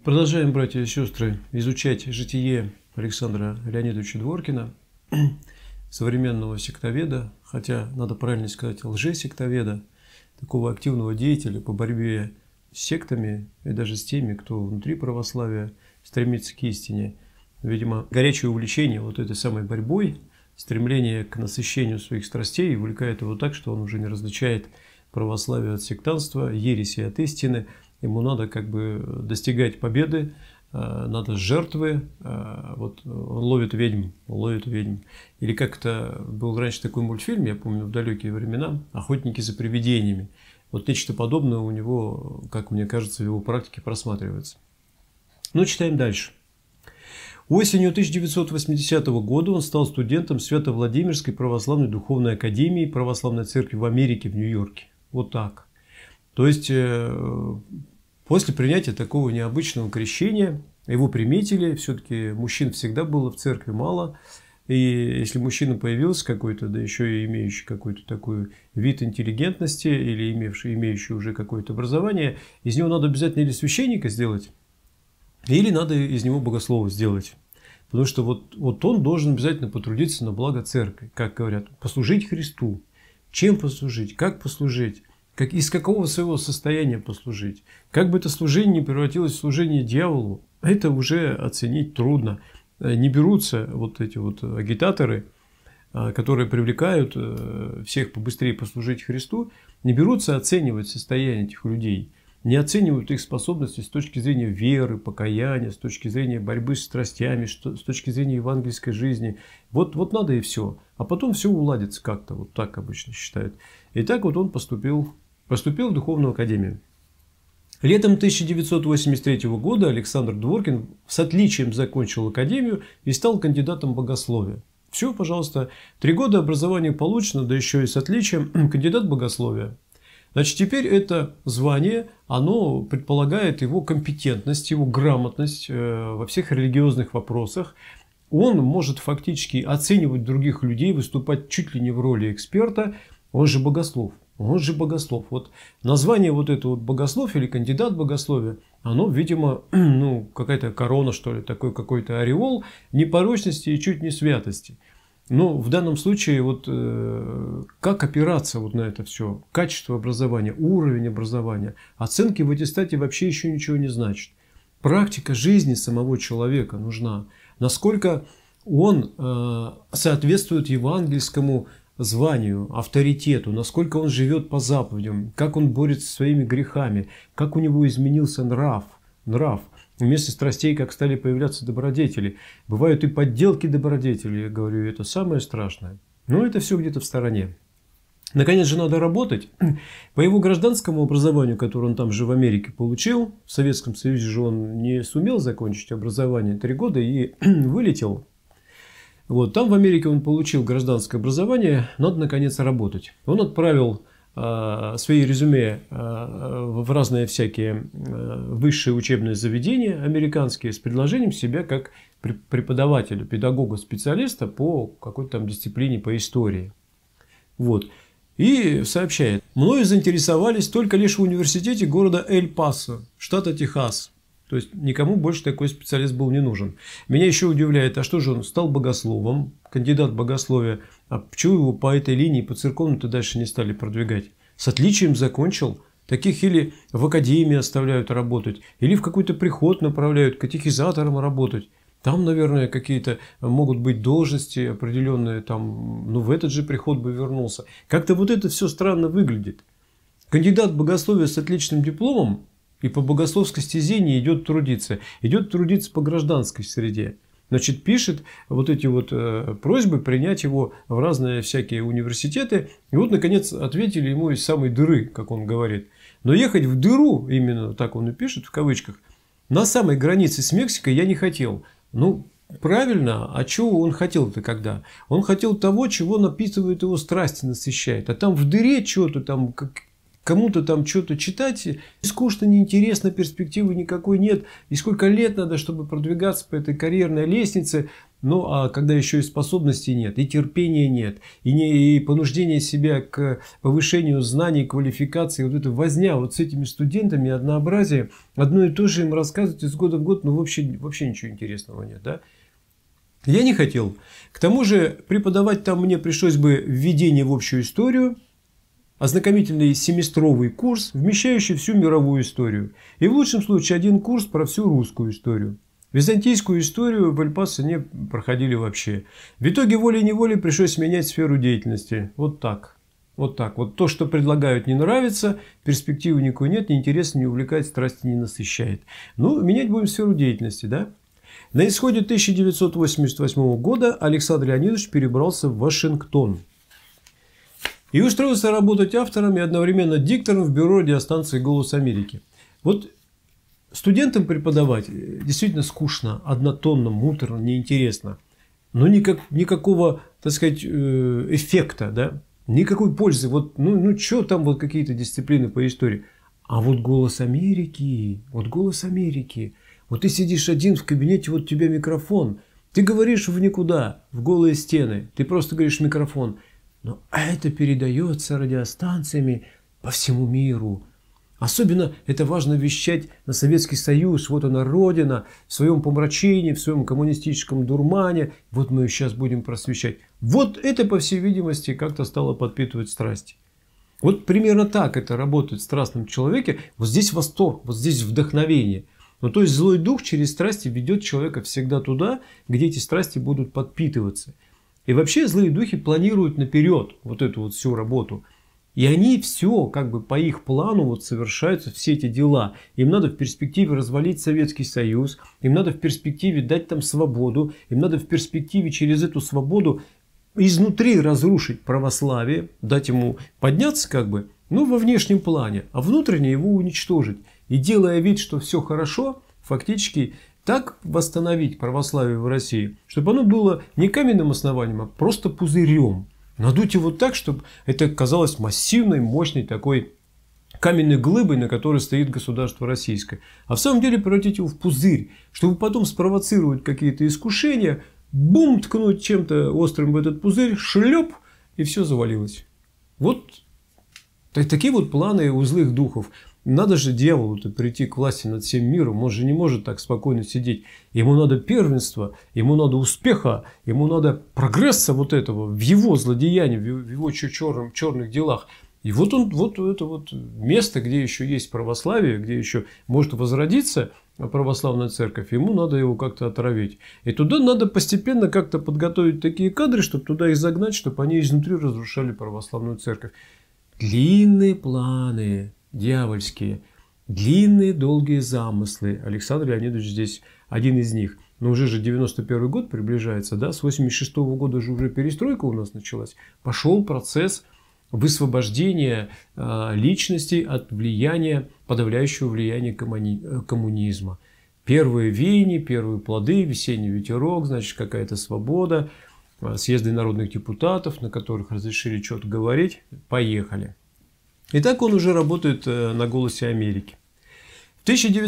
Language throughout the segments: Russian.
Продолжаем, братья и сестры, изучать житие Александра Леонидовича Дворкина, современного сектоведа, хотя, надо правильно сказать, лжесектоведа, такого активного деятеля по борьбе с сектами и даже с теми, кто внутри православия стремится к истине. Видимо, горячее увлечение вот этой самой борьбой, стремление к насыщению своих страстей увлекает его так, что он уже не различает православие от сектанства, ереси от истины. Ему надо как бы достигать победы, надо жертвы. Вот он ловит ведьм, ловит ведьм. Или как-то был раньше такой мультфильм, я помню, в далекие времена, «Охотники за привидениями». Вот нечто подобное у него, как мне кажется, в его практике просматривается. Но читаем дальше. Осенью 1980 года он стал студентом Свято-Владимирской православной духовной академии Православной церкви в Америке, в Нью-Йорке. Вот так. То есть, после принятия такого необычного крещения, его приметили, все-таки мужчин всегда было в церкви мало, и если мужчина появился какой-то, да еще и имеющий какой-то такой вид интеллигентности, или имеющий уже какое-то образование, из него надо обязательно или священника сделать, или надо из него богослова сделать. Потому что вот он должен обязательно потрудиться на благо церкви, как говорят, послужить Христу. Чем послужить, как послужить? Из какого своего состояния послужить? Как бы это служение не превратилось в служение дьяволу, это уже оценить трудно. Не берутся вот эти вот агитаторы, которые привлекают всех побыстрее послужить Христу, не берутся оценивать состояние этих людей, не оценивают их способности с точки зрения веры, покаяния, с точки зрения борьбы с страстями, с точки зрения евангельской жизни. Вот надо и все. А потом все уладится как-то, вот так обычно считают. И так вот он поступил в духовную академию. Летом 1983 года Александр Дворкин с отличием закончил академию и стал кандидатом богословия. Все, пожалуйста, 3 года образования получено, да еще и с отличием кандидат богословия. Значит, теперь это звание, оно предполагает его компетентность, его грамотность во всех религиозных вопросах. Он может фактически оценивать других людей, выступать чуть ли не в роли эксперта. Он же богослов. Он же богослов. Вот название вот это вот богослов или кандидат богословия, оно, видимо, какая-то корона, что ли, такой какой-то ореол непорочности и чуть не святости. Но в данном случае вот как опираться вот на это все? Качество образования, уровень образования, оценки в аттестате вообще еще ничего не значит. Практика жизни самого человека нужна. Насколько он соответствует евангельскому званию, авторитету, насколько он живет по заповедям, как он борется со своими грехами, как у него изменился нрав. Вместо страстей, как стали появляться добродетели. Бывают и подделки добродетелей, я говорю, это самое страшное. Но это все где-то в стороне. Наконец же надо работать. По его гражданскому образованию, которое он там же в Америке получил, в Советском Союзе же он не сумел закончить образование 3 года и вылетел. Вот, там в Америке он получил гражданское образование, надо наконец работать. Он отправил свои резюме в разные всякие высшие учебные заведения американские с предложением себя как преподавателя, педагога, специалиста по какой-то там дисциплине, по истории. Вот. И сообщает, мною заинтересовались только лишь в университете города Эль-Пасо, штата Техас. То есть никому больше такой специалист был не нужен. Меня еще удивляет, а что же он стал богословом, кандидат богословия, а почему его по этой линии, по церковному-то дальше не стали продвигать? С отличием закончил. Таких или в академии оставляют работать, или в какой-то приход направляют катехизатором работать. Там, наверное, какие-то могут быть должности определенные, там, в этот же приход бы вернулся. Как-то вот это все странно выглядит. Кандидат богословия с отличным дипломом и по богословской стезе не идет трудиться. Идет трудиться по гражданской среде. Значит, пишет вот эти вот просьбы принять его в разные всякие университеты. И вот, наконец, ответили ему из самой дыры, как он говорит. Но ехать в дыру, именно так он и пишет, в кавычках, на самой границе с Мексикой я не хотел. Правильно, а чего он хотел-то когда? Он хотел того, чего напитывает его страсти, насыщает. А там в дыре что-то там, кому-то там что-то читать скучно, неинтересно, перспективы никакой нет. И сколько лет надо, чтобы продвигаться по этой карьерной лестнице. Ну, а когда еще и способностей нет, и терпения нет, и понуждения себя к повышению знаний, квалификации, вот эта возня вот с этими студентами, однообразие, одно и то же им рассказывать из года в год, ну, вообще ничего интересного нет, да? Я не хотел. К тому же преподавать там мне пришлось бы введение в общую историю, ознакомительный семестровый курс, вмещающий всю мировую историю. И в лучшем случае один курс про всю русскую историю. Византийскую историю в Эль-Пасо не проходили вообще. В итоге волей-неволей пришлось менять сферу деятельности. Вот так. Вот так. Вот то, что предлагают, не нравится, перспективы никакой нет, неинтересно, не увлекает, страсти не насыщает. Ну, менять будем сферу деятельности, да? На исходе 1988 года Александр Леонидович перебрался в Вашингтон. И устроился работать автором и одновременно диктором в бюро радиостанции «Голос Америки». Вот студентам преподавать действительно скучно, однотонно, муторно, неинтересно. Но никакого, так сказать, эффекта, да? Никакой пользы. Вот, ну что там вот какие-то дисциплины по истории. А вот «Голос Америки», вот ты сидишь один в кабинете, вот у тебя микрофон. Ты говоришь в никуда, в голые стены. Ты просто говоришь в микрофон. Но это передается радиостанциями по всему миру. Особенно это важно вещать на Советский Союз. Вот она родина, в своем помрачении, в своем коммунистическом дурмане. Вот мы ее сейчас будем просвещать. Вот это, по всей видимости, как-то стало подпитывать страсти. Вот примерно так это работает в страстном человеке. Вот здесь восторг, вот здесь вдохновение. Ну, то есть злой дух через страсти ведет человека всегда туда, где эти страсти будут подпитываться. И вообще злые духи планируют наперед вот эту вот всю работу. И они все как бы по их плану вот совершаются все эти дела. Им надо в перспективе развалить Советский Союз, им надо в перспективе дать там свободу, им надо в перспективе через эту свободу изнутри разрушить православие, дать ему подняться как бы, ну, во внешнем плане, а внутренне его уничтожить. И делая вид, что все хорошо, фактически так восстановить православие в России, чтобы оно было не каменным основанием, а просто пузырем. Надуть его так, чтобы это казалось массивной, мощной такой каменной глыбой, на которой стоит государство российское. А в самом деле превратить его в пузырь, чтобы потом спровоцировать какие-то искушения, бум, ткнуть чем-то острым в этот пузырь, шлеп, и все завалилось. Вот такие вот планы у злых духов. Надо же дьяволу-то прийти к власти над всем миром. Он же не может так спокойно сидеть. Ему надо первенства, ему надо успеха, ему надо прогресса вот этого в его злодеянии, в его черных делах. И вот это вот место, где еще есть православие, где еще может возродиться православная церковь, ему надо его как-то отравить. И туда надо постепенно как-то подготовить такие кадры, чтобы туда их загнать, чтобы они изнутри разрушали православную церковь. Длинные планы. Дьявольские, длинные, долгие замыслы. Александр Леонидович здесь один из них. Но уже же 91 год приближается, да? С 86 года же уже перестройка у нас началась. Пошел процесс высвобождения личности от влияния, подавляющего влияния коммунизма. Первые веяния, первые плоды, весенний ветерок, значит, какая-то свобода, съезды народных депутатов, на которых разрешили что-то говорить. Поехали. И так он уже работает на «Голосе Америки». В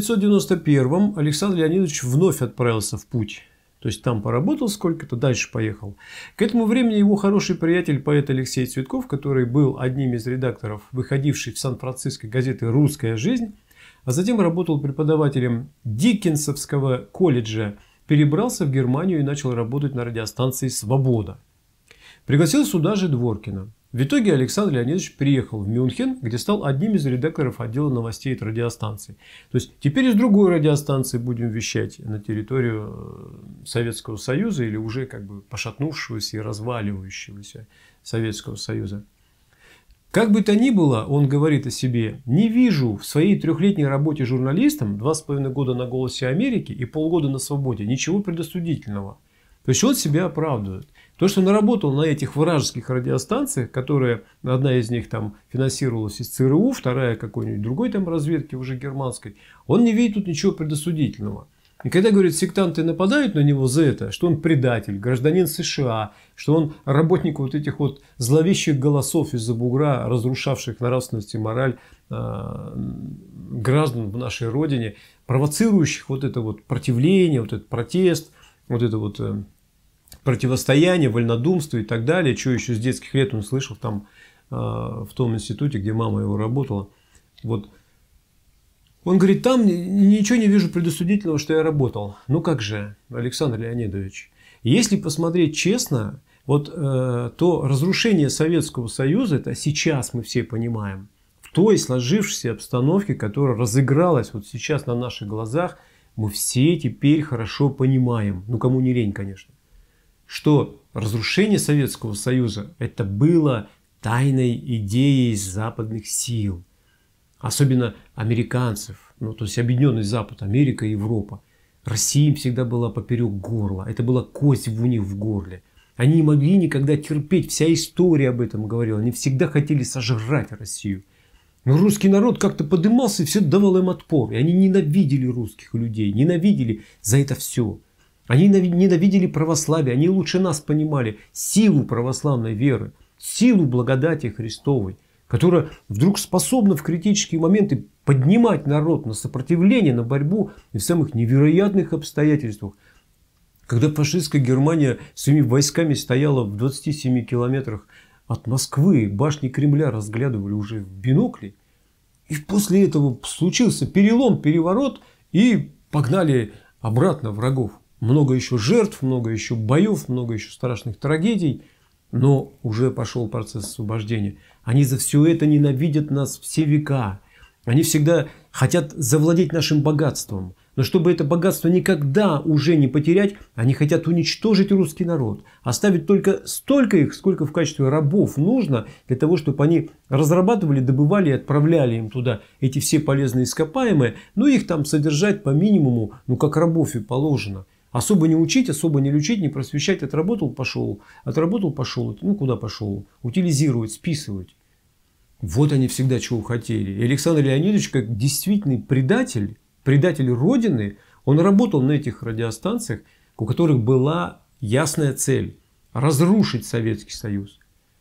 1991 Александр Леонидович вновь отправился в путь. То есть там поработал сколько-то, дальше поехал. К этому времени его хороший приятель, поэт Алексей Цветков, который был одним из редакторов выходившей в Сан-Франциско газеты «Русская жизнь», а затем работал преподавателем Диккенсовского колледжа, перебрался в Германию и начал работать на радиостанции «Свобода». Пригласил сюда же Дворкина. В итоге Александр Леонидович приехал в Мюнхен, где стал одним из редакторов отдела новостей от радиостанции. То есть теперь из другой радиостанции будем вещать на территорию Советского Союза или уже как бы пошатнувшегося и разваливающегося Советского Союза. Как бы то ни было, он говорит о себе: не вижу в своей трехлетней работе журналистом, 2,5 года на «Голосе Америки» и полгода на «Свободе», ничего предосудительного. То есть он себя оправдывает. То, что он работал на этих вражеских радиостанциях, которые, одна из них там финансировалась из ЦРУ, вторая какой-нибудь другой там разведки, уже германской, он не видит тут ничего предосудительного. И когда, говорит, сектанты нападают на него за это, что он предатель, гражданин США, что он работник вот этих вот зловещих голосов из-за бугра, разрушавших нравственность и мораль граждан в нашей родине, провоцирующих вот это вот противление, вот этот протест, вот это вот противостояние, вольнодумство и так далее, что еще с детских лет он слышал там в том институте, где мама его работала. Вот. Он говорит, там ничего не вижу предосудительного, что я работал. Ну как же, Александр Леонидович, если посмотреть честно, вот то разрушение Советского Союза, это сейчас мы все понимаем, в той сложившейся обстановке, которая разыгралась вот сейчас на наших глазах, мы все теперь хорошо понимаем, ну кому не лень, конечно, что разрушение Советского Союза это было тайной идеей западных сил. Особенно американцев, ну, то есть Объединенный Запад, Америка и Европа. Россия им всегда была поперек горла. Это была кость у них в горле. Они не могли никогда терпеть. Вся история об этом говорила. Они всегда хотели сожрать Россию. Но русский народ как-то подымался и все давал им отпор. И они ненавидели русских людей. Ненавидели за это все. Они ненавидели православие. Они лучше нас понимали силу православной веры. Силу благодати Христовой, которая вдруг способна в критические моменты поднимать народ на сопротивление, на борьбу и в самых невероятных обстоятельствах. Когда фашистская Германия своими войсками стояла в 27 километрах от Москвы, башни Кремля разглядывали уже в бинокле, и после этого случился перелом, переворот, и погнали обратно врагов. Много еще жертв, много еще боев, много еще страшных трагедий. Но уже пошел процесс освобождения. Они за все это ненавидят нас все века. Они всегда хотят завладеть нашим богатством. Но чтобы это богатство никогда уже не потерять, они хотят уничтожить русский народ. Оставить только столько их, сколько в качестве рабов нужно, для того, чтобы они разрабатывали, добывали и отправляли им туда эти все полезные ископаемые. Но их там содержать по минимуму, ну как рабов и положено. Особо не учить, особо не лечить, не просвещать. Отработал, пошел. Отработал, пошел. Ну, куда пошел? Утилизировать, списывать. Вот они всегда чего хотели. И Александр Леонидович, как действительный предатель, предатель Родины, он работал на этих радиостанциях, у которых была ясная цель – разрушить Советский Союз.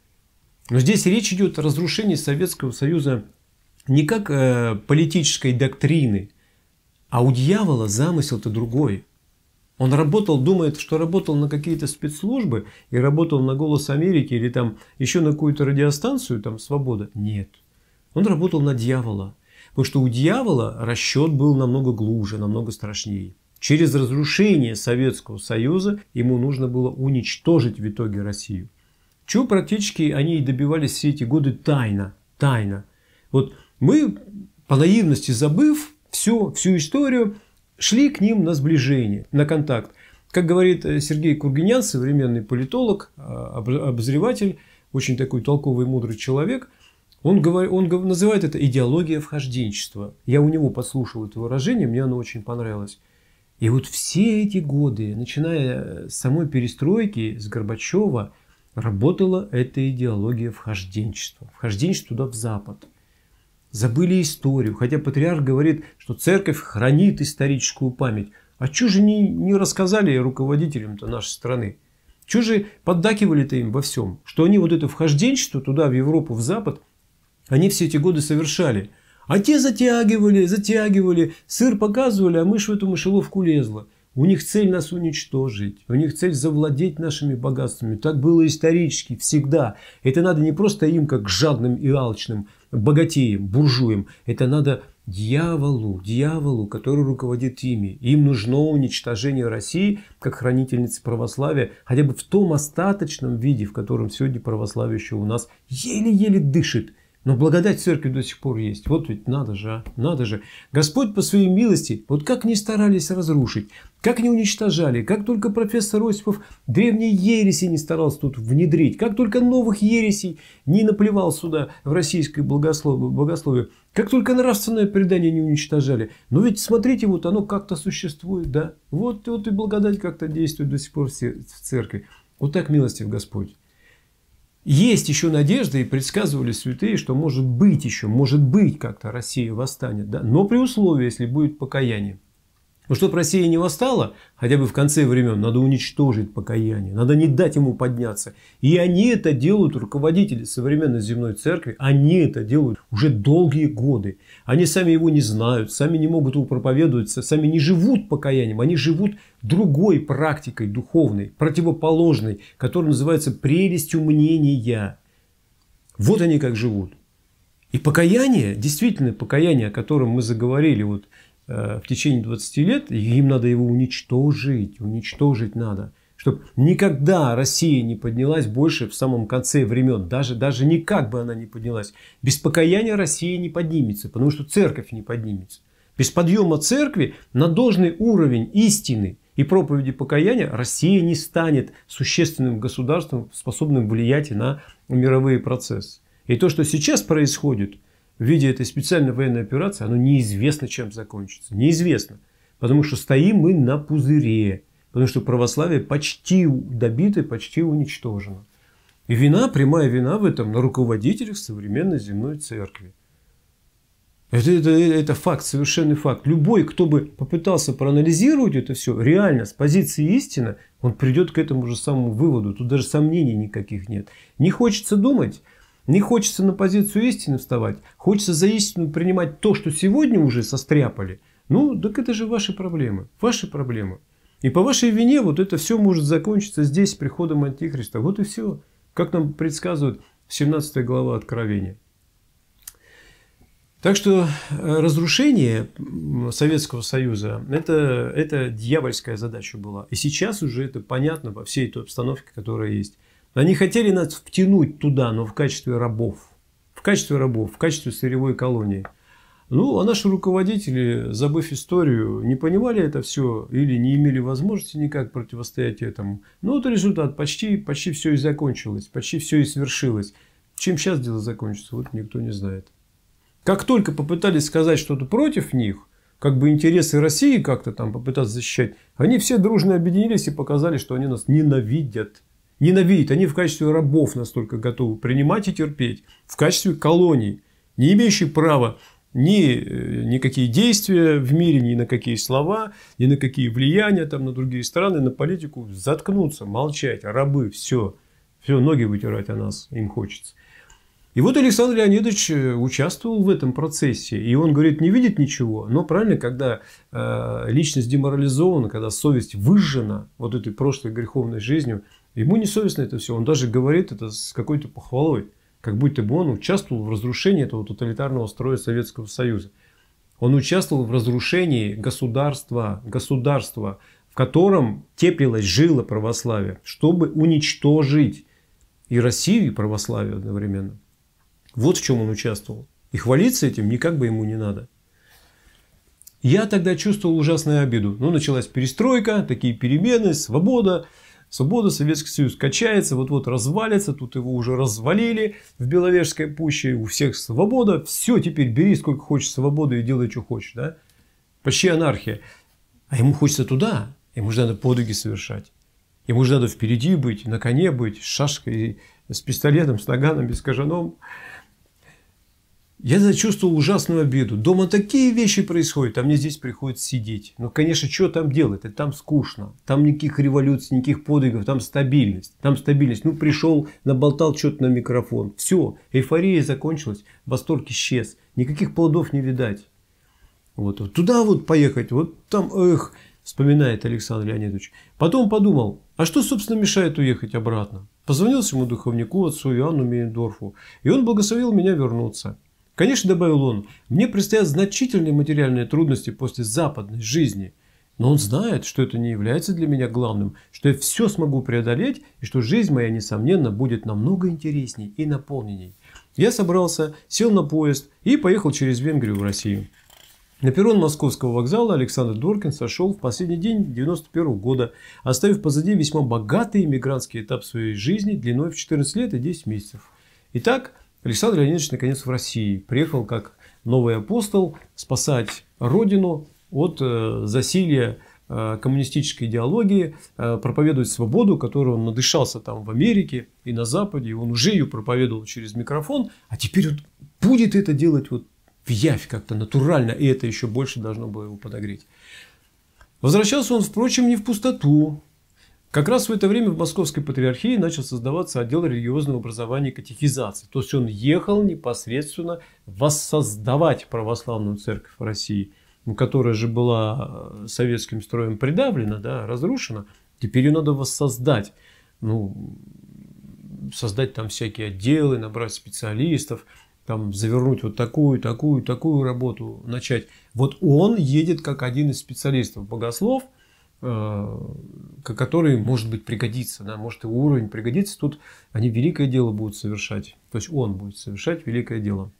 Но здесь речь идет о разрушении Советского Союза не как политической доктрины, а у дьявола замысел-то другой. Он работал, думает, что работал на какие-то спецслужбы и работал на «Голос Америки» или там еще на какую-то радиостанцию, там «Свобода». Нет. Он работал на дьявола. Потому что у дьявола расчет был намного глубже, намного страшнее. Через разрушение Советского Союза ему нужно было уничтожить в итоге Россию. Чего практически они и добивались все эти годы тайно. Тайно. Вот мы, по наивности забыв всю историю, шли к ним на сближение, на контакт. Как говорит Сергей Кургинян, современный политолог, обозреватель, очень такой толковый, мудрый человек, он называет это идеология вхожденчества. Я у него послушал это выражение, мне оно очень понравилось. И вот все эти годы, начиная с самой перестройки, с Горбачева, работала эта идеология вхожденчества. Вхожденчество туда в Запад. Забыли историю, хотя патриарх говорит, что церковь хранит историческую память. А что же не рассказали руководителям-то нашей страны? Что же поддакивали-то им во всем? Что они вот это вхожденчество туда, в Европу, в Запад, они все эти годы совершали. А те затягивали, сыр показывали, а мышь в эту мышеловку лезла. У них цель нас уничтожить, у них цель завладеть нашими богатствами. Так было исторически, всегда. Это надо не просто им, как жадным и алчным богатеям, буржуям. Это надо дьяволу, который руководит ими. Им нужно уничтожение России, как хранительницы православия, хотя бы в том остаточном виде, в котором сегодня православие еще у нас еле-еле дышит. Но благодать церкви до сих пор есть. Вот ведь надо же, надо же. Господь по своей милости, вот как ни старались разрушить, как не уничтожали, как только профессор Осипов древние ереси не старался тут внедрить, как только новых ересей не наплевал сюда в российское богословие, как только нравственное предание не уничтожали. Но ведь смотрите, вот оно как-то существует, да. Вот и благодать как-то действует до сих пор в церкви. Вот так милостив Господь. Есть еще надежда, и предсказывали святые, что может быть как-то Россия восстанет, да? Но при условии, если будет покаяние. Но чтобы Россия не восстала, хотя бы в конце времен, надо уничтожить покаяние, надо не дать ему подняться. И они это делают, руководители современной земной церкви, они это делают уже долгие годы. Они сами его не знают, сами не могут его проповедовать, сами не живут покаянием, они живут другой практикой духовной, противоположной, которая называется прелестью мнения. Вот они как живут. И покаяние, действительно покаяние, о котором мы заговорили вот, в течение 20 лет, им надо его уничтожить надо. Чтобы никогда Россия не поднялась больше в самом конце времен. Даже никак бы она не поднялась. Без покаяния Россия не поднимется, потому что церковь не поднимется. Без подъема церкви на должный уровень истины и проповеди покаяния Россия не станет существенным государством, способным влиять на мировые процессы. И то, что сейчас происходит в виде этой специальной военной операции, оно неизвестно, чем закончится. Неизвестно. Потому что стоим мы на пузыре. Потому что православие почти добито, почти уничтожено. И прямая вина в этом на руководителях современной земной церкви. Это факт, совершенный факт. Любой, кто бы попытался проанализировать это все, реально, с позиции истины, он придет к этому же самому выводу. Тут даже сомнений никаких нет. Не хочется думать. Не хочется на позицию истины вставать. Хочется за истину принимать то, что сегодня уже состряпали. Ну, так это же ваши проблемы. Ваши проблемы. И по вашей вине вот это все может закончиться здесь, приходом Антихриста. Вот и все. Как нам предсказывает 17 глава Откровения. Так что разрушение Советского Союза – это дьявольская задача была. И сейчас уже это понятно по всей той обстановке, которая есть. Они хотели нас втянуть туда, но в качестве рабов. В качестве сырьевой колонии. Ну, а наши руководители, забыв историю, не понимали это все или не имели возможности никак противостоять этому. Ну, вот результат. Почти все и закончилось. Почти все и свершилось. Чем сейчас дело закончится, вот никто не знает. Как только попытались сказать что-то против них, как бы интересы России как-то там попытаться защищать, они все дружно объединились и показали, что они нас ненавидят. Ненавидят. Они в качестве рабов настолько готовы принимать и терпеть. В качестве колоний, не имеющие права никакие действия в мире, ни на какие слова, ни на какие влияния там, на другие страны, на политику. Заткнуться, молчать. Рабы, все. Все, ноги вытирать о нас им хочется. И вот Александр Леонидович участвовал в этом процессе. И он говорит, не видит ничего. Но правильно, когда личность деморализована, когда совесть выжжена вот этой прошлой греховной жизнью, ему не совестно это все. Он даже говорит это с какой-то похвалой. Как будто бы он участвовал в разрушении этого тоталитарного строя Советского Союза. Он участвовал в разрушении государства, в котором теплилось, жило православие, чтобы уничтожить и Россию, и православие одновременно. Вот в чем он участвовал. И хвалиться этим никак бы ему не надо. Я тогда чувствовал ужасную обиду. Ну, началась перестройка, такие перемены, свобода, Советский Союз качается, вот-вот развалится, тут его уже развалили в Беловежской пуще, у всех свобода, все, теперь бери сколько хочешь свободы и делай, что хочешь, да? Почти анархия. А ему хочется туда, ему же надо подвиги совершать, ему же надо впереди быть, на коне быть, с шашкой, с пистолетом, с наганом, без кожаном. Я зачувствовал ужасную обиду. Дома такие вещи происходят, а мне здесь приходится сидеть. Ну, конечно, что там делать? Это там скучно. Там никаких революций, никаких подвигов. Там стабильность. Ну, пришел, наболтал что-то на микрофон. Все, эйфория закончилась, восторг исчез. Никаких плодов не видать. Вот туда вот поехать, вот там, вспоминает Александр Леонидович. Потом подумал, а что, собственно, мешает уехать обратно? Позвонил своему духовнику, отцу Иоанну Мейндорфу, и он благословил меня вернуться. Конечно, добавил он, мне предстоят значительные материальные трудности после западной жизни, но он знает, что это не является для меня главным, что я все смогу преодолеть и что жизнь моя, несомненно, будет намного интересней и наполненней. Я собрался, сел на поезд и поехал через Венгрию в Россию. На перрон Московского вокзала Александр Дворкин сошел в последний день 1991 года, оставив позади весьма богатый эмигрантский этап своей жизни длиной в 14 лет и 10 месяцев. Итак, Александр Леонидович наконец в России приехал как новый апостол спасать Родину от засилья коммунистической идеологии, проповедовать свободу, которую он надышался там в Америке и на Западе. Он уже ее проповедовал через микрофон, а теперь он будет это делать вот в явь как-то натурально, и это еще больше должно было его подогреть. Возвращался он, впрочем, не в пустоту. Как раз в это время в Московской Патриархии начал создаваться отдел религиозного образования и катехизации. То есть он ехал непосредственно воссоздавать православную церковь в России, которая же была советским строем придавлена, да, разрушена. Теперь ее надо воссоздать. Создать там всякие отделы, набрать специалистов, там завернуть вот такую работу, начать. Вот он едет как один из специалистов, богослов, который, может быть, пригодится, да, может, и уровень пригодится. Тут они великое дело будут совершать. То есть он будет совершать великое дело.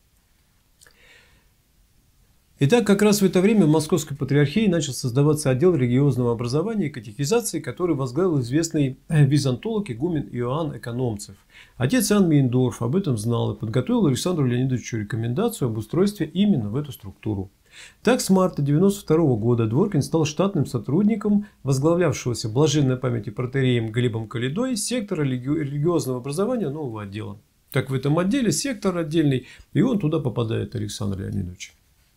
Итак, как раз в это время в Московской Патриархии начал создаваться отдел религиозного образования и катехизации, который возглавил известный византолог игумен Иоанн Экономцев. Отец Иоанн Мейндорф об этом знал и подготовил Александру Леонидовичу рекомендацию об устройстве именно в эту структуру. Так, с марта 1992 года Дворкин стал штатным сотрудником возглавлявшегося блаженной памяти протоиереем Глебом Калидой сектора религиозного образования нового отдела. Так, в этом отделе сектор отдельный, и он туда попадает, Александр Леонидович.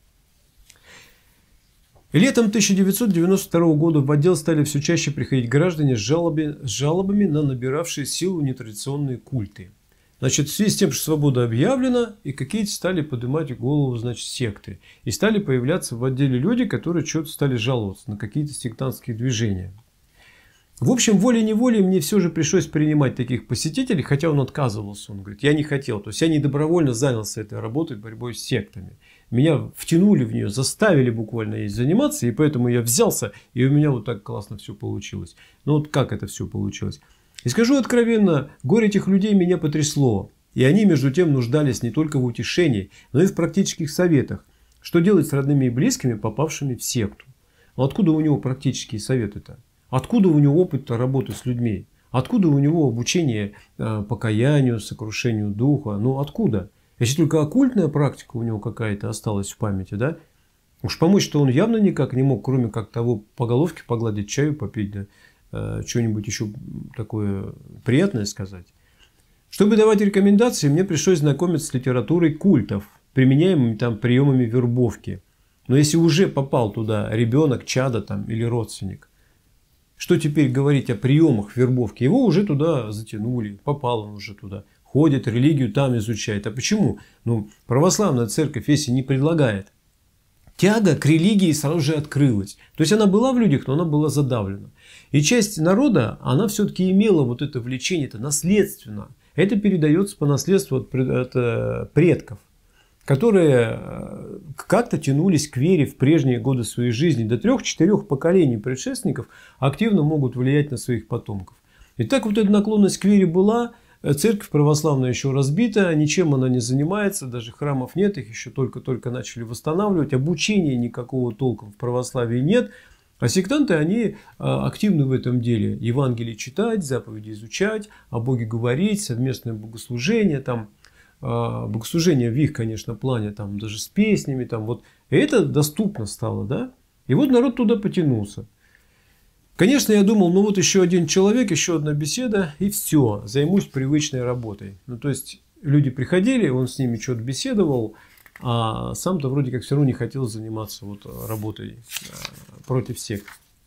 Летом 1992 года в отдел стали все чаще приходить граждане с жалобами на набиравшие силу нетрадиционные культы. Значит, в связи с тем, что свобода объявлена, и какие-то стали поднимать голову, значит, секты. И стали появляться в отделе люди, которые что-то стали жаловаться на какие-то сектантские движения. В общем, волей-неволей мне все же пришлось принимать таких посетителей, хотя он отказывался. Он говорит, я не хотел. То есть я не добровольно занялся этой работой, борьбой с сектами. Меня втянули в нее, заставили буквально ей заниматься, и поэтому я взялся, и у меня вот так классно все получилось. Ну вот как это все получилось? И скажу откровенно, горе этих людей меня потрясло. И они, между тем, нуждались не только в утешении, но и в практических советах. Что делать с родными и близкими, попавшими в секту? Но откуда у него практические советы-то? Откуда у него опыт работы с людьми? Откуда у него обучение покаянию, сокрушению духа? Ну откуда? Если только оккультная практика у него какая-то осталась в памяти, да? Уж помочь-то он явно никак не мог, кроме как того по головке погладить, чаю попить, да? Что-нибудь еще такое приятное сказать. Чтобы давать рекомендации, мне пришлось знакомиться с литературой культов, применяемыми там приемами вербовки. Но если уже попал туда ребенок, чадо там, или родственник, что теперь говорить о приемах вербовки? Его уже туда затянули, попал он уже туда. Ходит, религию там изучает. А почему? Ну, православная церковь, если не предлагает. Тяга к религии сразу же открылась. То есть она была в людях, но она была задавлена. И часть народа, она все-таки имела вот это влечение, это наследственно. Это передается по наследству от предков, которые как-то тянулись к вере в прежние годы своей жизни. До 3-4 поколений предшественников активно могут влиять на своих потомков. И так вот эта наклонность к вере была. Церковь православная еще разбита, ничем она не занимается, даже храмов нет, их еще только-только начали восстанавливать, обучения никакого толком в православии нет, а сектанты, они активны в этом деле. Евангелие читать, заповеди изучать, о Боге говорить, совместное богослужение, там, богослужение в их, конечно, плане, там, даже с песнями, там, вот, это доступно стало, да, и вот народ туда потянулся. Конечно, я думал, ну вот еще один человек, еще одна беседа, и все, займусь привычной работой. Ну, то есть, люди приходили, он с ними что-то беседовал, а сам-то вроде как все равно не хотел заниматься вот работой против сект.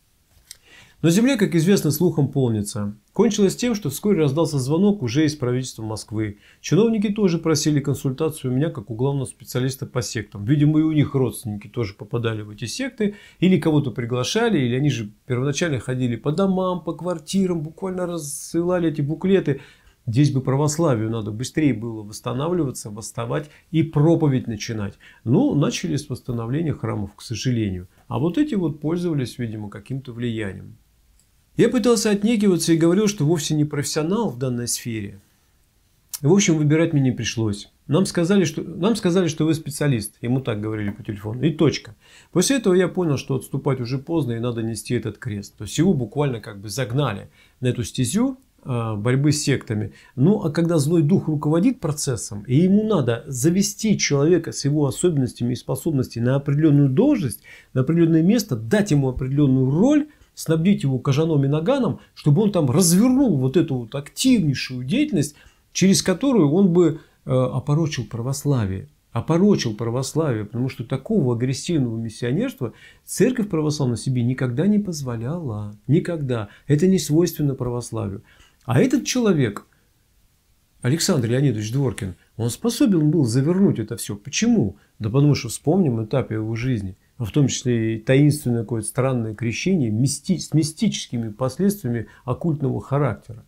Но земля, как известно, слухом полнится. Кончилось тем, что вскоре раздался звонок уже из правительства Москвы. Чиновники тоже просили консультацию у меня, как у главного специалиста по сектам. Видимо, и у них родственники тоже попадали в эти секты. Или кого-то приглашали, или они же первоначально ходили по домам, по квартирам, буквально рассылали эти буклеты. Здесь бы православию надо быстрее было восстанавливаться, восставать и проповедь начинать. Ну, начали с восстановления храмов, к сожалению. А вот эти вот пользовались, видимо, каким-то влиянием. Я пытался отнекиваться и говорил, что вовсе не профессионал в данной сфере. В общем, выбирать мне не пришлось. Нам сказали, что вы специалист. Ему так говорили по телефону. И точка. После этого я понял, что отступать уже поздно и надо нести этот крест. То есть его буквально как бы загнали на эту стезю борьбы с сектами. Ну, а когда злой дух руководит процессом, и ему надо завести человека с его особенностями и способностями на определенную должность, на определенное место, дать ему определенную роль, снабдить его кожаном и наганом, чтобы он там развернул вот эту вот активнейшую деятельность, через которую он бы опорочил православие. опорочил православие, потому что такого агрессивного миссионерства церковь православная себе никогда не позволяла. Никогда. Это не свойственно православию. А этот человек, Александр Леонидович Дворкин, он способен был завернуть это все. Почему? Да потому что вспомним этап его жизни, в том числе и таинственное какое-то странное крещение с мистическими последствиями оккультного характера.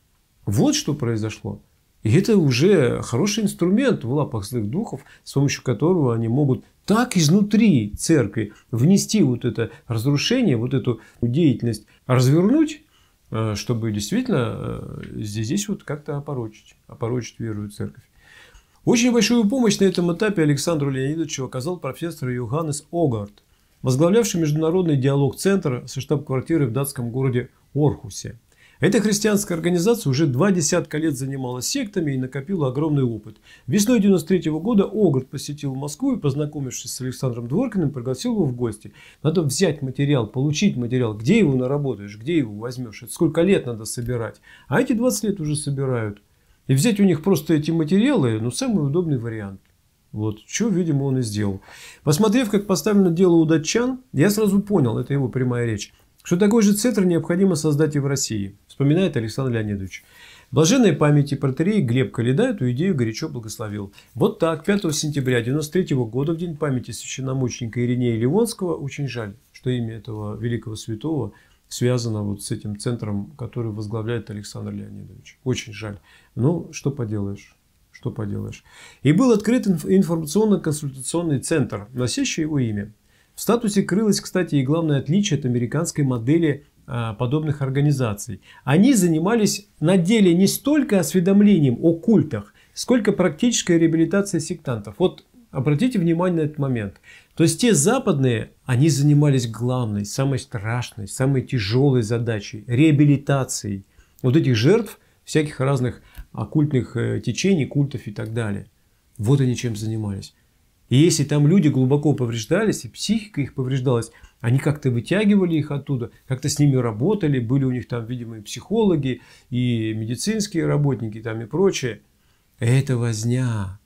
Вот что произошло. И это уже хороший инструмент в лапах злых духов, с помощью которого они могут так изнутри церкви внести вот это разрушение, вот эту деятельность развернуть, чтобы действительно здесь вот как-то опорочить веру и церковь. Очень большую помощь на этом этапе Александру Леонидовичу оказал профессор Йоханнес Огарт, возглавлявший международный диалог-центр со штаб-квартирой в датском городе Орхусе. Эта христианская организация уже 20 лет занималась сектами и накопила огромный опыт. Весной 1993 года Огарт посетил Москву и, познакомившись с Александром Дворкиным, пригласил его в гости. Надо взять материал, получить материал. Где его наработаешь, где его возьмешь? Это сколько лет надо собирать? А эти 20 лет уже собирают. И взять у них просто эти материалы, ну, самый удобный вариант. Вот, что, видимо, он и сделал. Посмотрев, как поставлено дело у датчан, я сразу понял, это его прямая речь, что такой же центр необходимо создать и в России, вспоминает Александр Леонидович. Блаженной памяти протоиерей Глеб Каледа эту идею горячо благословил. Вот так, 5 сентября 1993 года, в день памяти священномученика Иринея Ливонского, очень жаль, что имя этого великого святого связано вот с этим центром, который возглавляет Александр Леонидович. Очень жаль. Ну, что поделаешь. Что поделаешь. И был открыт информационно-консультационный центр, носящий его имя. В статусе крылось, кстати, и главное отличие от американской модели подобных организаций. Они занимались на деле не столько осведомлением о культах, сколько практической реабилитацией сектантов. Вот обратите внимание на этот момент. То есть те западные, они занимались главной, самой страшной, самой тяжелой задачей – реабилитацией вот этих жертв всяких разных оккультных течений, культов и так далее. Вот они чем занимались. И если там люди глубоко повреждались, и психика их повреждалась, они как-то вытягивали их оттуда, как-то с ними работали, были у них там, видимо, и психологи, и медицинские работники там, и прочее. Это возня.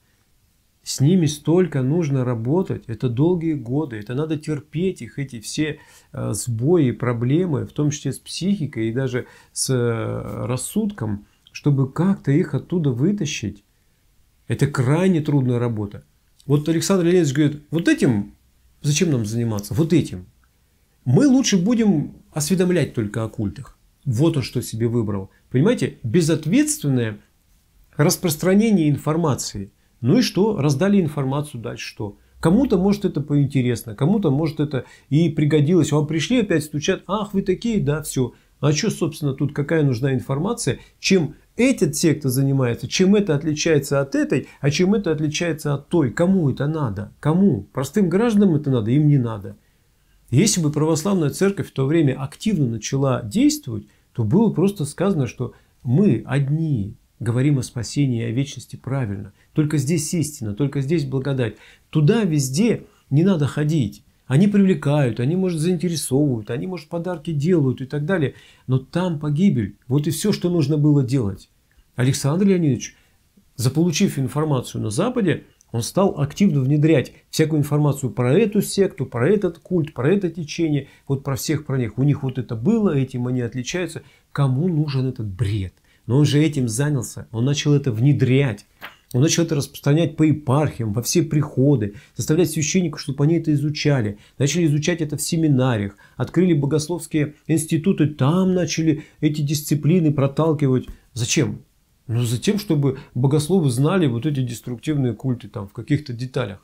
С ними столько нужно работать, это долгие годы, это надо терпеть их, эти все сбои, проблемы, в том числе с психикой и даже с рассудком, чтобы как-то их оттуда вытащить. Это крайне трудная работа. Вот Александр Леонидович говорит, вот этим зачем нам заниматься? Вот этим. Мы лучше будем осведомлять только о культах. Вот он что себе выбрал. Понимаете, безответственное распространение информации. Ну и что? Раздали информацию, дальше что? Кому-то может это поинтересно, кому-то может это и пригодилось. Вам пришли, опять стучат, ах, вы такие, да, все. А что, собственно, тут какая нужна информация, чем этот секта занимается, чем это отличается от этой, а чем это отличается от той. Кому это надо? Кому? Простым гражданам это надо, им не надо. Если бы православная церковь в то время активно начала действовать, то было просто сказано, что мы одни говорим о спасении и о вечности правильно. Только здесь истина, только здесь благодать. Туда везде не надо ходить. Они привлекают, они, может, заинтересовывают, они, может, подарки делают и так далее. Но там погибель. Вот и все, что нужно было делать. Александр Леонидович, заполучив информацию на Западе, он стал активно внедрять всякую информацию про эту секту, про этот культ, про это течение. Вот про всех про них. У них вот это было, этим они отличаются. Кому нужен этот бред? Но он же этим занялся. Он начал это внедрять. Он начал это распространять по епархиям, во все приходы, заставлять священников, чтобы они это изучали. Начали изучать это в семинариях, открыли богословские институты, там начали эти дисциплины проталкивать. Зачем? Ну, затем, чтобы богословы знали вот эти деструктивные культы там в каких-то деталях.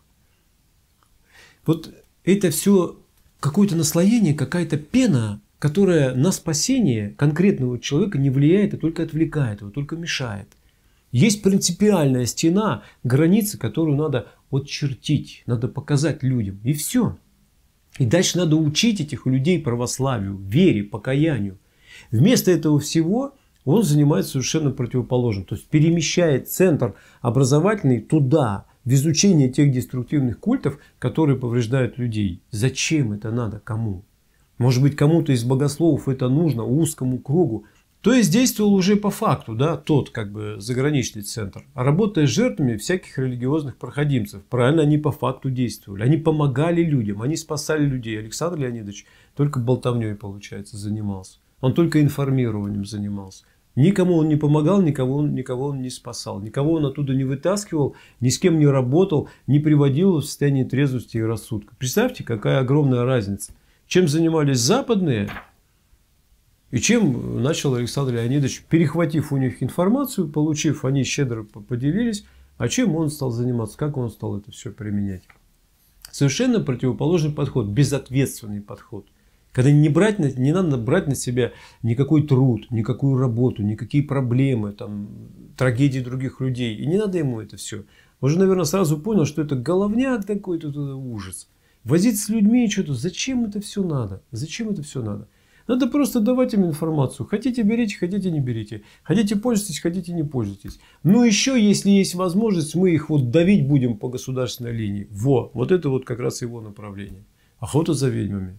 Вот это все какое-то наслоение, какая-то пена, которая на спасение конкретного человека не влияет, а только отвлекает его, только мешает. Есть принципиальная стена, граница, которую надо отчертить, надо показать людям. И все. И дальше надо учить этих людей православию, вере, покаянию. Вместо этого всего он занимается совершенно противоположным. То есть перемещает центр образовательный туда, в изучение тех деструктивных культов, которые повреждают людей. Зачем это надо? Кому? Может быть, кому-то из богословов это нужно, узкому кругу. То есть действовал уже по факту, да, тот как бы заграничный центр, работая с жертвами всяких религиозных проходимцев. Правильно, они по факту действовали. Они помогали людям, они спасали людей. Александр Леонидович только болтовней, получается, занимался. Он только информированием занимался. Никому он не помогал, никого он не спасал. Никого он оттуда не вытаскивал, ни с кем не работал, не приводил его в состояние трезвости и рассудка. Представьте, какая огромная разница. Чем занимались западные, и чем начал Александр Леонидович, перехватив у них информацию, получив, они щедро поделились, а чем он стал заниматься, как он стал это все применять. Совершенно противоположный подход, безответственный подход. Когда не надо брать на себя никакой труд, никакую работу, никакие проблемы, там, трагедии других людей. И не надо ему это все. Он же, наверное, сразу понял, что это головняк такой-то ужас. Возить с людьми что-то. Зачем это все надо? Зачем это все надо? Надо просто давать им информацию. Хотите берите, хотите не берите. Хотите пользуйтесь, хотите не пользуйтесь. Но еще, если есть возможность, мы их вот давить будем по государственной линии. Вот это вот как раз его направление. Охота за ведьмами.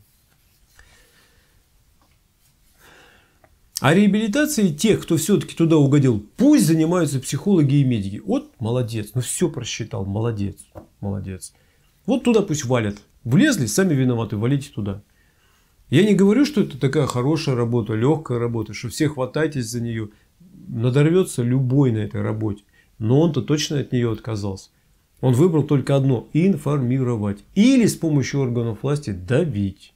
А реабилитацией тех, кто все-таки туда угодил, пусть занимаются психологи и медики. Вот молодец, ну все просчитал, молодец, молодец. Вот туда пусть валят. Влезли, сами виноваты, валите туда. Я не говорю, что это такая хорошая работа, легкая работа, что все хватайтесь за нее. Надорвется любой на этой работе. Но он-то точно от нее отказался. Он выбрал только одно – информировать. Или с помощью органов власти давить.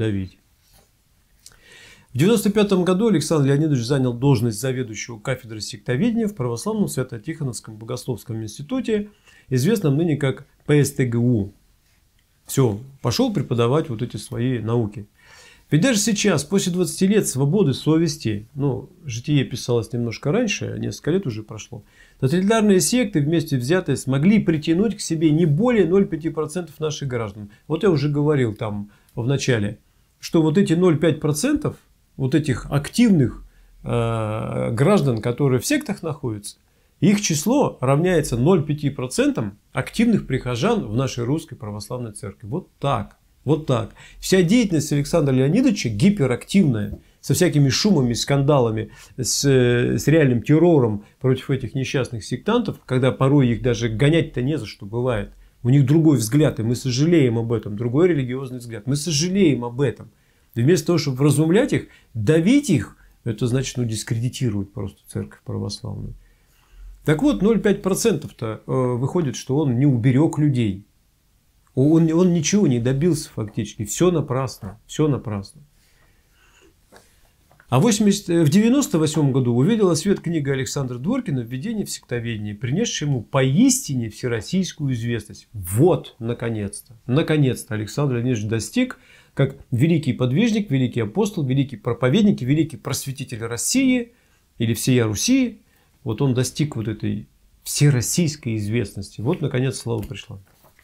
В 1995 году Александр Леонидович занял должность заведующего кафедрой сектоведения в Православном Свято-Тихоновском Богословском институте, известном ныне как ПСТГУ. Все, пошел преподавать вот эти свои науки. Ведь даже сейчас, после 20 лет свободы совести, житие писалось немножко раньше, несколько лет уже прошло, тоталитарные секты вместе взятые смогли притянуть к себе не более 0,5% наших граждан. Вот я уже говорил там в начале, что вот эти 0,5%, вот этих активных граждан, которые в сектах находятся, их число равняется 0,5% активных прихожан в нашей русской православной церкви. Вот так. Вот так. Вся деятельность Александра Леонидовича гиперактивная, со всякими шумами, скандалами, с реальным террором против этих несчастных сектантов, когда порой их даже гонять-то не за что бывает. У них другой взгляд, и мы сожалеем об этом, другой религиозный взгляд. Мы сожалеем об этом. И вместо того, чтобы вразумлять их, давить их, это значит дискредитировать просто церковь православную. Так вот, 0,5%-то выходит, что он не уберег людей. Он ничего не добился фактически. Все напрасно. Все напрасно. А в 1998 году увидела свет книга Александра Дворкина «Введение в сектоведение», принесшая ему поистине всероссийскую известность. Вот, наконец-то. Наконец-то Александр Леонидович достиг, как великий подвижник, великий апостол, великий проповедник, великий просветитель России или всея Руси. Вот он достиг вот этой всероссийской известности. Вот, наконец, слава пришла.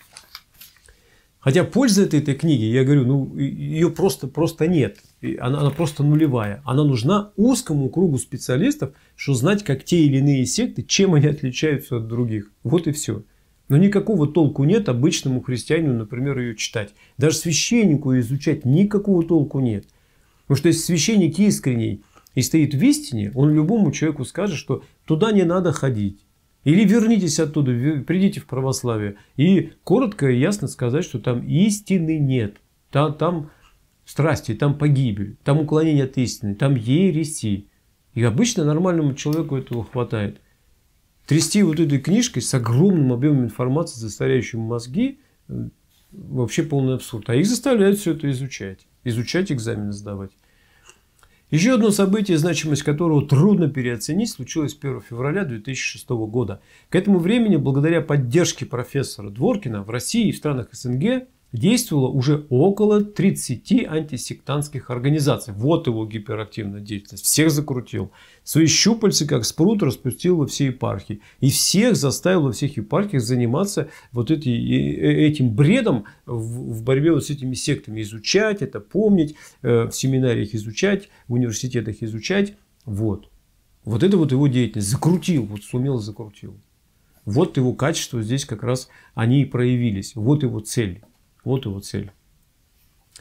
Хотя польза этой книги, я говорю, ее просто нет. Она просто нулевая. Она нужна узкому кругу специалистов, чтобы знать, как те или иные секты, чем они отличаются от других. Вот и все. Но никакого толку нет обычному христианину, например, ее читать. Даже священнику ее изучать никакого толку нет. Потому что если священник искренний и стоит в истине, он любому человеку скажет, что туда не надо ходить. Или вернитесь оттуда, придите в православие. И коротко и ясно сказать, что там истины нет. Там страсти, там погибель, там уклонение от истины, там ереси. И обычно нормальному человеку этого хватает. Трясти вот этой книжкой с огромным объемом информации, заставляющим мозги, вообще полный абсурд. А их заставляют все это изучать. Изучать, экзамены сдавать. Еще одно событие, значимость которого трудно переоценить, случилось 1 февраля 2006 года. К этому времени, благодаря поддержке профессора Дворкина, в России и в странах СНГ действовало уже около 30 антисектантских организаций. Вот его гиперактивная деятельность. Всех закрутил. Свои щупальцы, как спрут, распустил во все епархии. И всех заставил во всех епархиях заниматься вот этим бредом в борьбе вот с этими сектами. Изучать это, помнить, в семинариях изучать, в университетах изучать. Вот. Вот это вот его деятельность. Закрутил, вот сумел закрутил. Вот его качества здесь как раз они и проявились. Вот его цель. Вот его цель.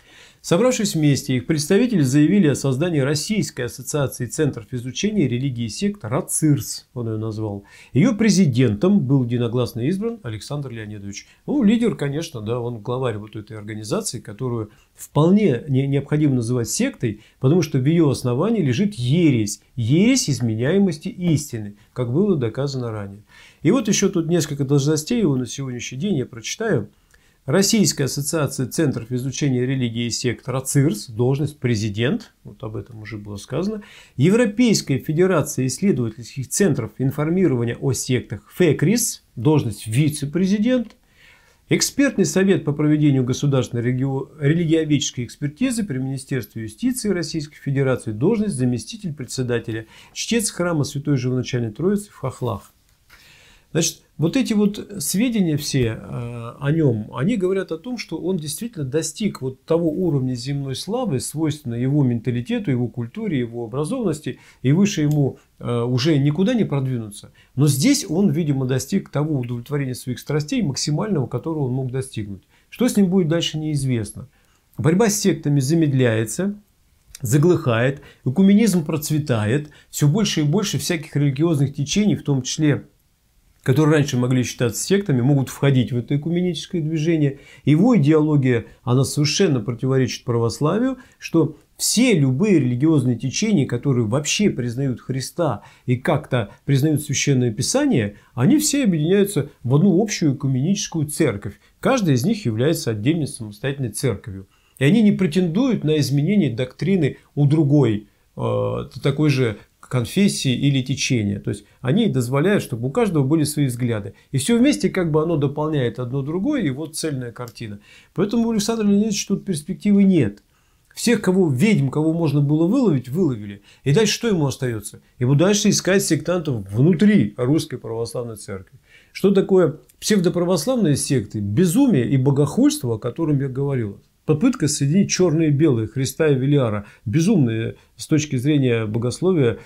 Собравшись вместе, их представители заявили о создании Российской ассоциации центров изучения религии и сект РАЦИРС, он ее назвал. Ее президентом был единогласно избран Александр Леонидович. Ну, лидер, конечно, да, он главарь вот этой организации, которую вполне необходимо называть сектой, потому что в ее основании лежит ересь изменяемости истины, как было доказано ранее. И вот еще тут несколько должностей его на сегодняшний день я прочитаю. Российская ассоциация центров изучения религии и сект РАЦИРС, должность президент, вот об этом уже было сказано. Европейская федерация исследовательских центров информирования о сектах ФЭКРИС, должность вице-президент. Экспертный совет по проведению государственной религиоведческой экспертизы при Министерстве юстиции Российской Федерации, должность заместитель председателя, чтец храма Святой Живоначальной Троицы в Хохлах. Значит, вот эти вот сведения все о нем, они говорят о том, что он действительно достиг вот того уровня земной славы, свойственной его менталитету, его культуре, его образованности, и выше ему уже никуда не продвинуться. Но здесь он, видимо, достиг того удовлетворения своих страстей максимального, которого он мог достигнуть. Что с ним будет дальше, неизвестно. Борьба с сектами замедляется, заглыхает, экуменизм процветает, все больше и больше всяких религиозных течений, в том числе которые раньше могли считаться сектами, могут входить в это экуменическое движение. Его идеология, она совершенно противоречит православию, что все любые религиозные течения, которые вообще признают Христа и как-то признают Священное Писание, они все объединяются в одну общую экуменическую церковь. Каждая из них является отдельной самостоятельной церковью. И они не претендуют на изменение доктрины у другой, такой же конфессии или течения. То есть они дозволяют, чтобы у каждого были свои взгляды. И все вместе как бы оно дополняет одно другое, и вот цельная картина. Поэтому у Александра Леонидовича тут перспективы нет. Всех, кого ведьм, кого можно было выловить, выловили. И дальше что ему остается? Ему дальше искать сектантов внутри Русской Православной Церкви. Что такое псевдоправославные секты? Безумие и богохульство, о котором я говорил. Попытка соединить черное и белое, Христа и Велиара. Безумные с точки зрения богословия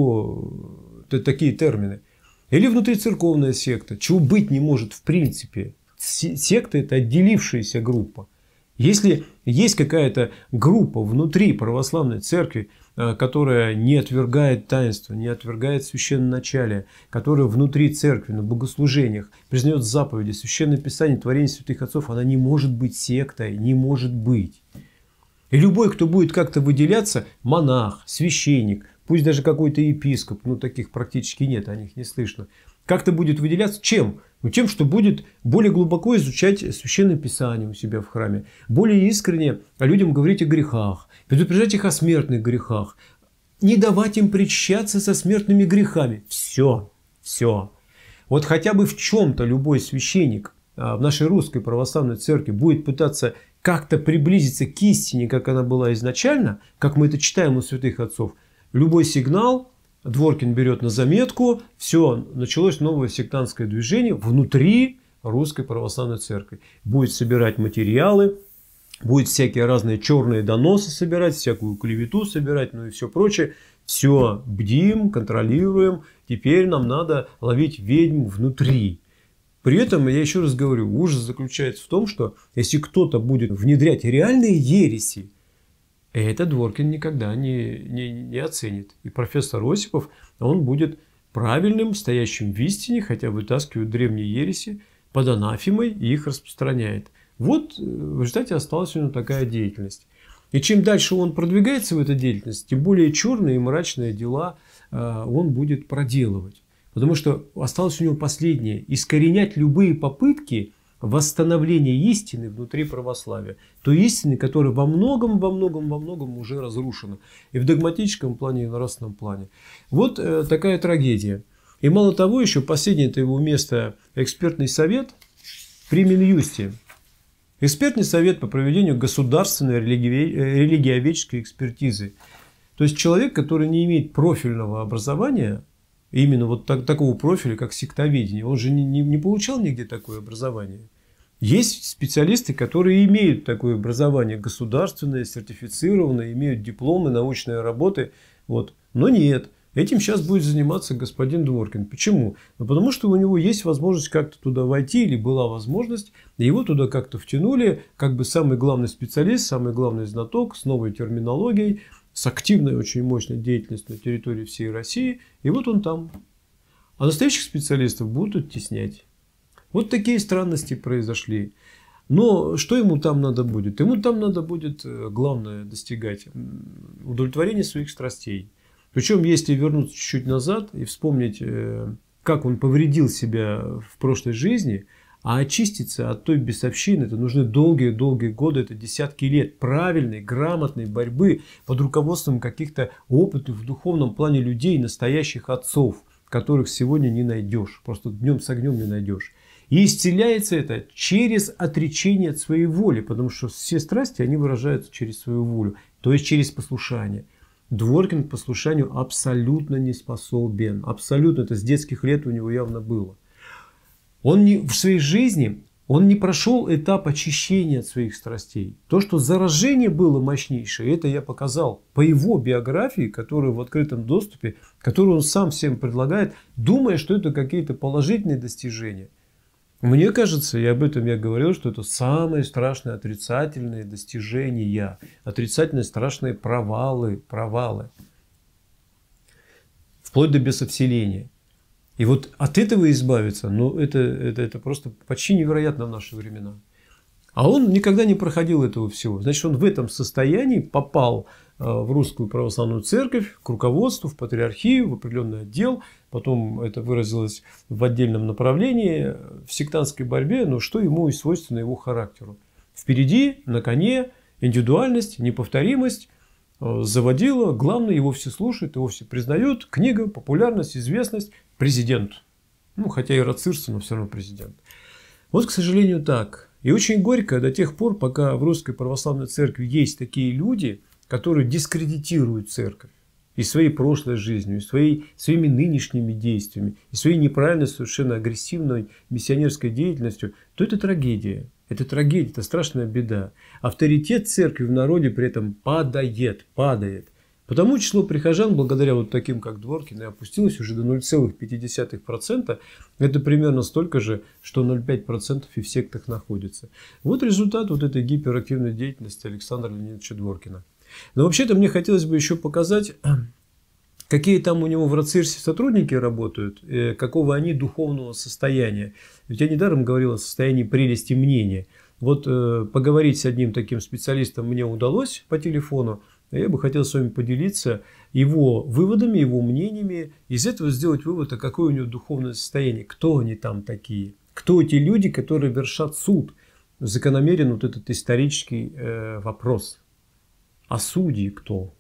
его такие термины. Или внутрицерковная секта, чего быть не может в принципе. Секта – это отделившаяся группа. Если есть какая-то группа внутри православной церкви, которая не отвергает таинство, не отвергает священноначалие, которая внутри церкви, на богослужениях признает заповеди, Священное Писание, творение святых отцов, она не может быть сектой, не может быть. И любой, кто будет как-то выделяться, монах, священник, пусть даже какой-то епископ, ну таких практически нет, о них не слышно, как-то будет выделяться чем? Ну, тем, что будет более глубоко изучать Священное Писание у себя в храме, более искренне людям говорить о грехах, предупреждать их о смертных грехах, не давать им причащаться со смертными грехами. Все. Вот хотя бы в чем-то любой священник в нашей Русской Православной Церкви будет пытаться как-то приблизиться к истине, как она была изначально, как мы это читаем у святых отцов, любой сигнал Дворкин берет на заметку, все, началось новое сектантское движение внутри Русской Православной Церкви. Будет собирать материалы, будет всякие разные черные доносы собирать, всякую клевету собирать, ну и все прочее. Все, бдим, контролируем, теперь нам надо ловить ведьм внутри. При этом, я еще раз говорю, ужас заключается в том, что если кто-то будет внедрять реальные ереси, это Дворкин никогда не оценит. И профессор Осипов, он будет правильным, стоящим в истине, хотя вытаскивает древние ереси под анафемой и их распространяет. Вот в результате осталась у него такая деятельность. И чем дальше он продвигается в этой деятельности, тем более черные и мрачные дела он будет проделывать. Потому что осталось у него последнее – искоренять любые попытки восстановления истины внутри православия. Той истины, которая во многом уже разрушена. И в догматическом плане, и в нравственном плане. Вот такая трагедия. И мало того, еще последнее это его место экспертный совет при Минюсте. Экспертный совет по проведению государственной религиоведческой экспертизы. То есть человек, который не имеет профильного образования, именно вот такого профиля, как сектоведение, он же не получал нигде такое образование. Есть специалисты, которые имеют такое образование государственное, сертифицированное, имеют дипломы, научные работы, вот. Но нет. Этим сейчас будет заниматься господин Дворкин. Почему? Ну, потому что у него есть возможность как-то туда войти, или была возможность, и его туда как-то втянули, как бы самый главный специалист, самый главный знаток, с новой терминологией, с активной, очень мощной деятельностью на территории всей России. И вот он там. А настоящих специалистов будут оттеснять. Вот такие странности произошли. Но что ему там надо будет? Ему там надо будет, главное, достигать удовлетворения своих страстей. Причем, если вернуться чуть-чуть назад и вспомнить, как он повредил себя в прошлой жизни, а очиститься от той бесовщины, это нужны долгие-долгие годы, это десятки лет правильной, грамотной борьбы под руководством каких-то опытных в духовном плане людей, настоящих отцов, которых сегодня не найдешь, просто днем с огнем не найдешь. И исцеляется это через отречение от своей воли, потому что все страсти, они выражаются через свою волю, то есть через послушание. Дворкин к послушанию абсолютно не способен. Абсолютно. Это с детских лет у него явно было. Он в своей жизни он не прошел этап очищения от своих страстей. То, что заражение было мощнейшее, это я показал по его биографии, которая в открытом доступе, которую он сам всем предлагает, думая, что это какие-то положительные достижения. Мне кажется, и об этом я говорил, что это самые страшные отрицательные достижения, отрицательные страшные провалы. Вплоть до бесовселения. И вот от этого избавиться, ну это просто почти невероятно в наши времена. А он никогда не проходил этого всего. Значит, он в этом состоянии попал в Русскую Православную Церковь, к руководству, в патриархию, в определенный отдел. Потом это выразилось в отдельном направлении, в сектантской борьбе, но что ему и свойственно его характеру. Впереди, на коне, индивидуальность, неповторимость, заводила. Главное, его все слушают, его все признают. Книга, популярность, известность, президент. Ну, хотя и рацирство, но все равно президент. Вот, к сожалению, так. И очень горько до тех пор, пока в Русской Православной Церкви есть такие люди, которые дискредитируют церковь и своей прошлой жизнью, и своими нынешними действиями, и своей неправильной, совершенно агрессивной миссионерской деятельностью, то это трагедия. Это трагедия, это страшная беда. Авторитет церкви в народе при этом падает. Потому число прихожан, благодаря вот таким, как Дворкин, и опустилось уже до 0,5%. Это примерно столько же, что 0,5% и в сектах находится. Вот результат вот этой гиперактивной деятельности Александра Леонидовича Дворкина. Но вообще-то мне хотелось бы еще показать, какие там у него в Рацирсе сотрудники работают, какого они духовного состояния. Ведь я недаром говорил о состоянии прелести мнения. Вот поговорить с одним таким специалистом мне удалось по телефону. Я бы хотел с вами поделиться его выводами, его мнениями. Из этого сделать вывод, а какое у него духовное состояние. Кто они там такие? Кто эти люди, которые вершат суд? Закономерен вот этот исторический вопрос. А судьи кто?